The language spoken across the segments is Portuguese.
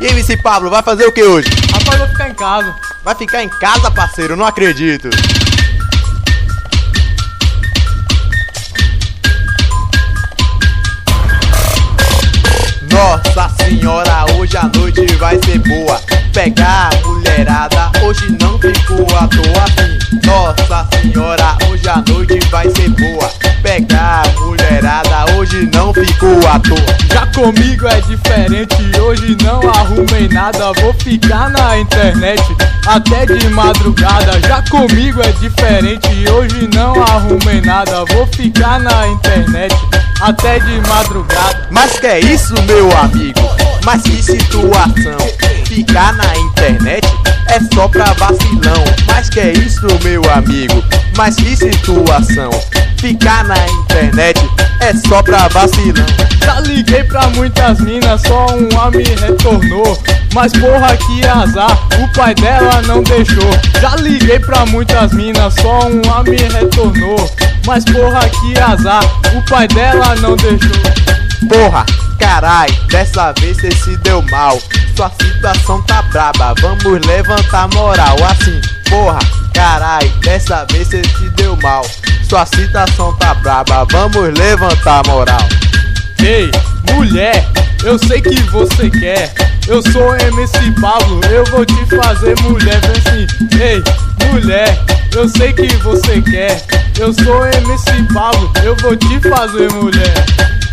E MC Pablo, vai fazer o que hoje? Rapaz, vou ficar em casa. Vai ficar em casa, parceiro? Não acredito. Nossa senhora, hoje a noite vai ser boa. Pegar a mulherada, hoje não ficou à toa assim. Nossa senhora, hoje a noite vai ser boa. Pegar a mulherada, hoje não ficou à toa. Já comigo é diferente, hoje não arrumei nada. Vou ficar na internet até de madrugada. Já comigo é diferente, hoje não arrumei nada. Vou ficar na internet até de madrugada. Mas que é isso, meu amigo? Mas que situação? Ficar na internet é só pra vacilão. Mas que é isso, meu amigo? Mas que situação? Ficar na internet é só pra vacilão. Já liguei pra muitas minas, só uma me retornou. Mas porra, que azar, o pai dela não deixou. Já liguei pra muitas minas, só uma me retornou. Mas porra, que azar, o pai dela não deixou. Porra, carai, dessa vez cê se deu mal. Sua situação tá braba, vamos levantar moral. Assim, porra, carai, dessa vez cê se deu mal. Sua situação tá braba, vamos levantar moral. Ei, mulher, eu sei que você quer. Eu sou MC Pablo, eu vou te fazer mulher. Vem assim, ei, mulher, eu sei que você quer. Eu sou MC Pablo, eu vou te fazer mulher.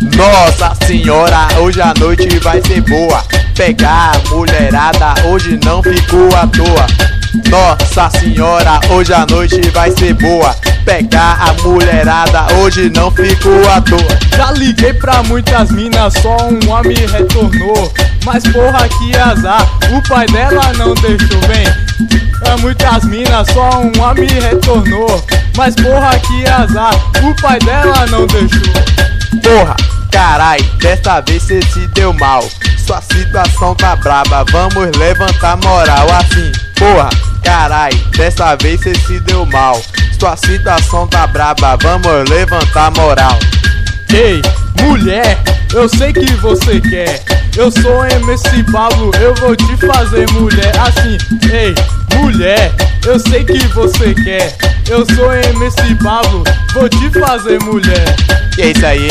Nossa senhora, hoje a noite vai ser boa. Pegar a mulherada, hoje não ficou à toa. Nossa senhora, hoje a noite vai ser boa. Pegar a mulherada, hoje não ficou à toa. Já liguei pra muitas minas, só uma me retornou. Mas porra, que azar, o pai dela não deixou. Vem, pra muitas minas, só uma me retornou. Mas porra, que azar, o pai dela não deixou. Porra, carai, dessa vez cê se deu mal. Sua situação tá braba, vamos levantar moral. Assim, porra, carai, dessa vez cê se deu mal. Sua situação tá braba, vamos levantar moral. Ei, mulher, eu sei que você quer. Eu sou MC Pablo, eu vou te fazer mulher. Assim, ei, mulher, eu sei que você quer. Eu sou MC Pablo, vou te fazer mulher. E é isso aí.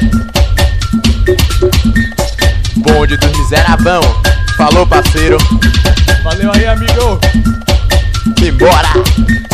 Bonde dos miserável. Falou, parceiro. Valeu aí, amigo. Embora.